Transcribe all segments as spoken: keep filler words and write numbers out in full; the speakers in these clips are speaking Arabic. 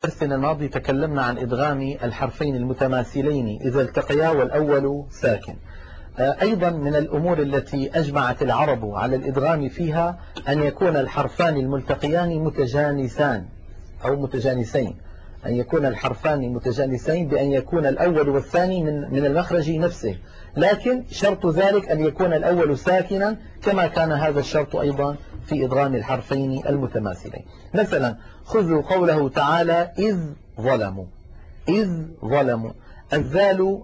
درسنا الماضي تكلمنا عن إدغام الحرفين المتماثلين إذا التقيا والأول ساكن. أيضا من الأمور التي أجمعت العرب على الإدغام فيها أن يكون الحرفان الملتقيان متجانسان أو متجانسين، أن يكون الحرفان متجانسين بأن يكون الأول والثاني من من المخرج نفسه، لكن شرط ذلك أن يكون الأول ساكنا كما كان هذا الشرط أيضا في إدغام الحرفين المتماثلين. مثلا خذوا قوله تعالى إذ ظلموا، إذ ظلموا، الذال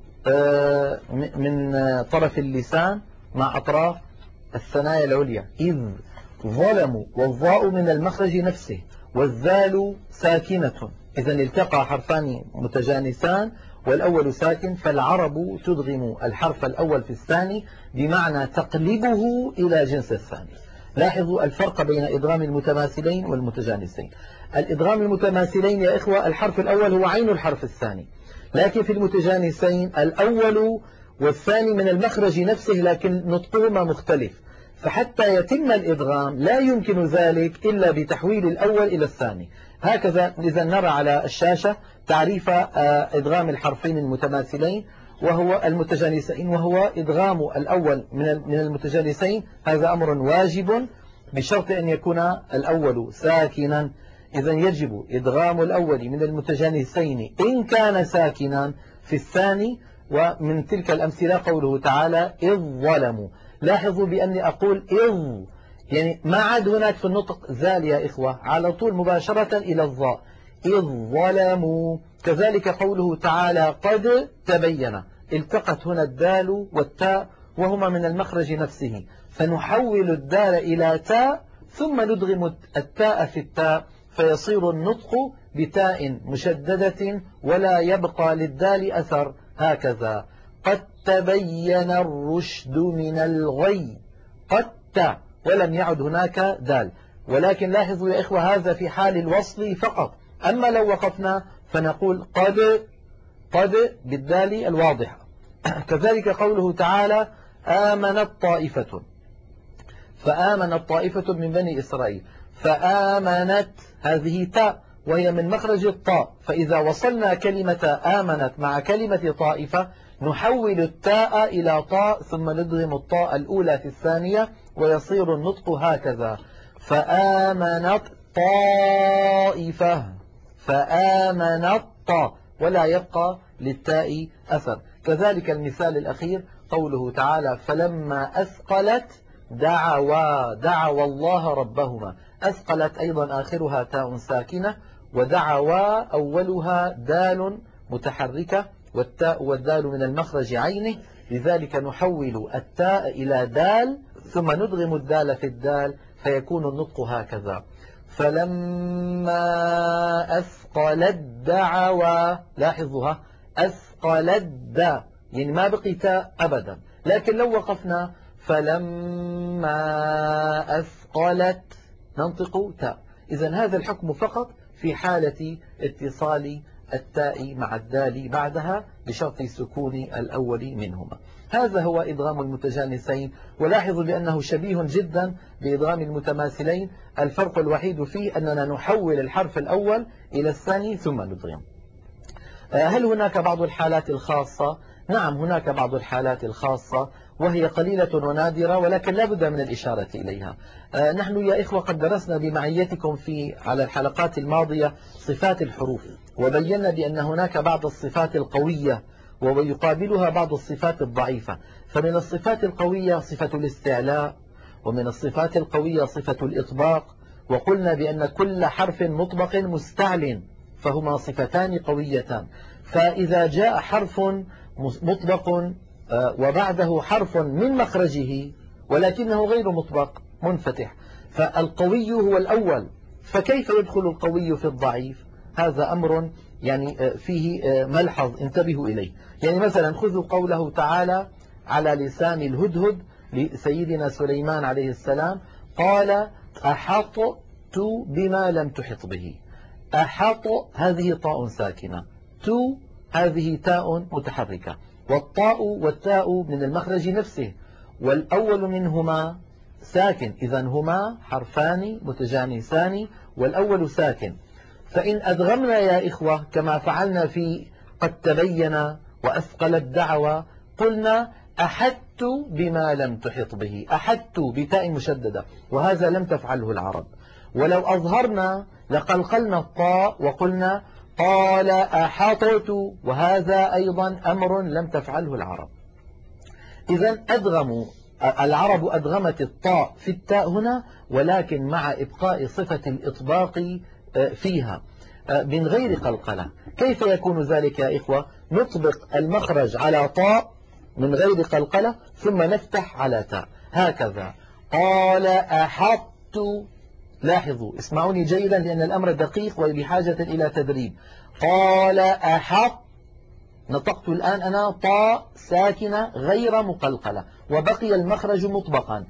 من طرف اللسان مع أطراف الثنايا العليا، إذ ظلموا، والظاء من المخرج نفسه، والذال ساكنة. إذا التقى حرفان متجانسان والأول ساكن، فالعرب تدغم الحرف الأول في الثاني بمعنى تقلبه إلى جنس الثاني. لاحظوا الفرق بين إدغام المتماثلين والمتجانسين. الإدغام المتماثلين يا إخوة الحرف الأول هو عين الحرف الثاني، لكن في المتجانسين الأول والثاني من المخرج نفسه لكن نطقهما مختلف، فحتى يتم الإدغام لا يمكن ذلك إلا بتحويل الأول إلى الثاني. هكذا إذا نرى على الشاشة تعريف إدغام الحرفين المتماثلين وهو المتجانسين، وهو إدغام الأول من المتجانسين، هذا أمر واجب بشرط أن يكون الأول ساكنا. إذا يجب إدغام الأول من المتجانسين إن كان ساكنا في الثاني، ومن تلك الأمثلة قوله تعالى إذ ظلموا. لاحظوا بأني أقول إذ، يعني ما عاد هناك في النطق ذال يا إخوة، على طول مباشرة إلى الظاء، إذ ظلموا. كذلك قوله تعالى قد تبين، التقت هنا الدال والتاء وهما من المخرج نفسه، فنحول الدال إلى تاء ثم ندغم التاء في التاء فيصير النطق بتاء مشددة ولا يبقى للدال أثر. هكذا قد تبين الرشد من الغي، قد تاء ولم يعد هناك دال. ولكن لاحظوا يا إخوة هذا في حال الوصل فقط، أما لو وقفنا فنقول قد، قد بالدال الواضحة. كذلك قوله تعالى آمنت طائفة، فآمنت طائفة من بني إسرائيل، فآمنت هذه تاء وهي من مخرج الطاء، فإذا وصلنا كلمة آمنت مع كلمة طائفة نحول التاء إلى طاء ثم ندغم الطاء الأولى في الثانية ويصير النطق هكذا فآمنت طائفة، فآمنت طاء ولا يبقى للتاء أثر. كذلك المثال الأخير قوله تعالى فلما أثقلت دعوا، دعوا الله ربهما، أثقلت أيضا آخرها تاء ساكنة، ودعوا أولها دال متحركة، والتاء والدال من المخرج عينه، لذلك نحول التاء إلى دال ثم ندغم الدال في الدال فيكون النطق هكذا فلما أثقلت دعوا. لاحظوها أثقلت دا، يعني ما بقي تاء أبدا، لكن لو وقفنا فلما أثقلت ننطق تاء. إذن هذا الحكم فقط في حالة اتصال التاء مع الدال بعدها بشرط سكون الأول منهما. هذا هو إدغام المتجانسين، ولاحظوا بأنه شبيه جدا بإدغام المتماثلين، الفرق الوحيد فيه أننا نحول الحرف الأول إلى الثاني ثم ندغم. هل هناك بعض الحالات الخاصة؟ نعم هناك بعض الحالات الخاصة وهي قليلة ونادرة، ولكن لا بد من الإشارة إليها. نحن يا إخوة قد درسنا بمعيتكم في على الحلقات الماضية صفات الحروف، وبينا بأن هناك بعض الصفات القوية ويقابلها بعض الصفات الضعيفة. فمن الصفات القوية صفة الاستعلاء، ومن الصفات القوية صفة الإطباق، وقلنا بأن كل حرف مطبق مستعل فهما صفتان قويتان. فإذا جاء حرف مطبق وبعده حرف من مخرجه ولكنه غير مطبق منفتح، فالقوي هو الأول، فكيف يدخل القوي في الضعيف؟ هذا أمر يعني فيه ملحظ انتبهوا إليه. يعني مثلا خذوا قوله تعالى على لسان الهدهد لسيدنا سليمان عليه السلام قال أحطت بما لم تحط به. أحط هذه طاء ساكنة، تو هذه تاء متحركة، والطاء والتاء من المخرج نفسه، والأول منهما ساكن، إذن هما حرفان متجانسان والأول ساكن. فإن أدغمنا يا إخوة كما فعلنا في قد تبين وأثقل الدعوة، قلنا أحدت بما لم تحط به، أحدت بتاء مشددة، وهذا لم تفعله العرب. ولو أظهرنا لقلقلنا الطاء وقلنا قال أحطت، وهذا أيضا أمر لم تفعله العرب. إذا أدغموا العرب أدغمت الطاء في التاء هنا، ولكن مع إبقاء صفة الإطباق فيها من غير قلقلة. كيف يكون ذلك يا إخوة؟ نطبق المخرج على طاء من غير قلقلة ثم نفتح على تاء هكذا. قال أحطت، لاحظوا اسمعوني جيدا لأن الأمر دقيق وبحاجة إلى تدريب. قال أحط، نطقت الآن أنا طاء ساكنة غير مقلقلة وبقي المخرج مطبقا.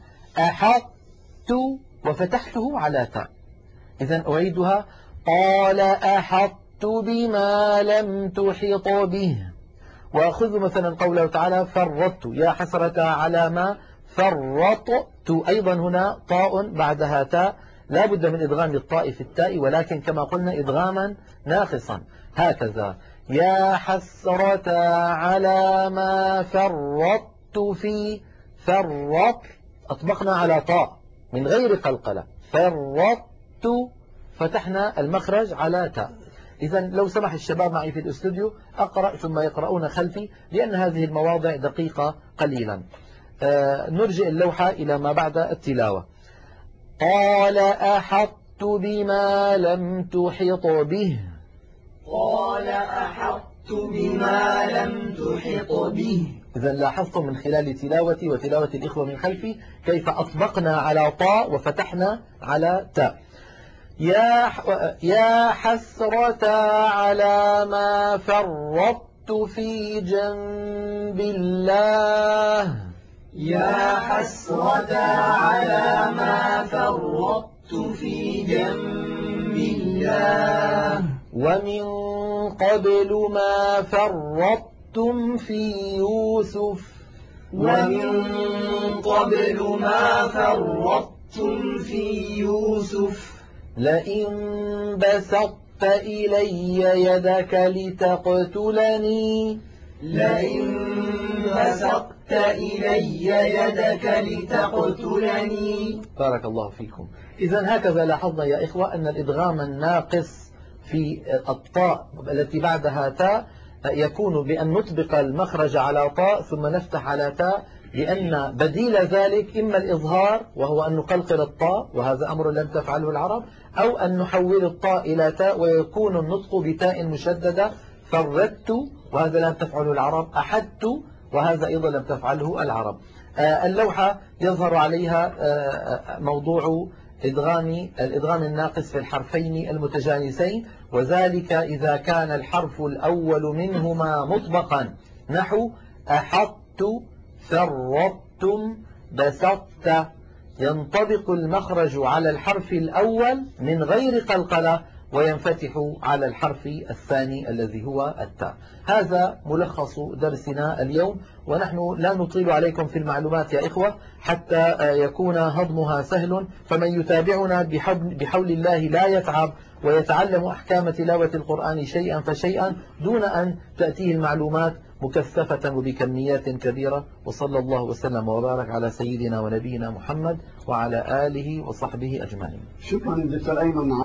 أحطت وفتحته على تاء. إذن أعيدها. قال أحطت بما لم تحط به. وأخذ مثلا قوله تعالى فرطت، يا حسرة على ما فرطت، أيضا هنا طاء بعدها تاء، لا بد من إدغام الطاء في التاء، ولكن كما قلنا إدغاما ناقصا هكذا. يا حسرة على ما فرطت في فرط، أطبقنا على طاء من غير قلقلة. فرطت فتحنا المخرج على تاء. إذا لو سمح الشباب معي في الاستوديو أقرأ ثم يقرؤون خلفي، لأن هذه المواضع دقيقة قليلا. آه نرجع اللوحة إلى ما بعد التلاوة. قال أحطت بما لم تحط به. قال أحطت بما لم تحط به. إذا لاحظتم من خلال تلاوتي وتلاوة الإخوة من خلفي كيف أطبقنا على طاء وفتحنا على تاء. يا يا حسرة على ما فرطت في جنب الله. يا حسرة على ما فرطت في جنب الله. ومن قبل ما فرطتم في يوسف. ومن قبل ما فرطتم في يوسف. لئن بسطت إلي يدك لتقتلني. لئن بسطت إلي يدك لتقتلني. بارك الله فيكم. إذا هكذا لاحظنا يا إخوة أن الإدغام الناقص في الطاء التي بعدها تاء يكون بأن نطبق المخرج على طاء ثم نفتح على تاء، لأن بديل ذلك إما الإظهار وهو أن نقلقل الطاء، وهذا أمر لم تفعله العرب، أو أن نحول الطاء إلى تاء ويكون النطق بتاء مشددة. فردت وهذا لم تفعله العرب. أحدت وهذا أيضا لم تفعله العرب. اللوحة يظهر عليها موضوع إدغام الإدغام الناقص في الحرفين المتجانسين، وذلك إذا كان الحرف الأول منهما مطبقا، نحو أحطت فرطتم بسطت، ينطبق المخرج على الحرف الأول من غير قلقلة وينفتح على الحرف الثاني الذي هو التاء. هذا ملخص درسنا اليوم، ونحن لا نطيل عليكم في المعلومات يا إخوة حتى يكون هضمها سهل، فمن يتابعنا بحول الله لا يتعب ويتعلم أحكام تلاوة القرآن شيئا فشيئا دون أن تأتيه المعلومات مكثفة وبكميات كبيرة. وصلى الله وسلم وبارك على سيدنا ونبينا محمد وعلى آله وصحبه أجمعين. شكرا دكتور أيمن.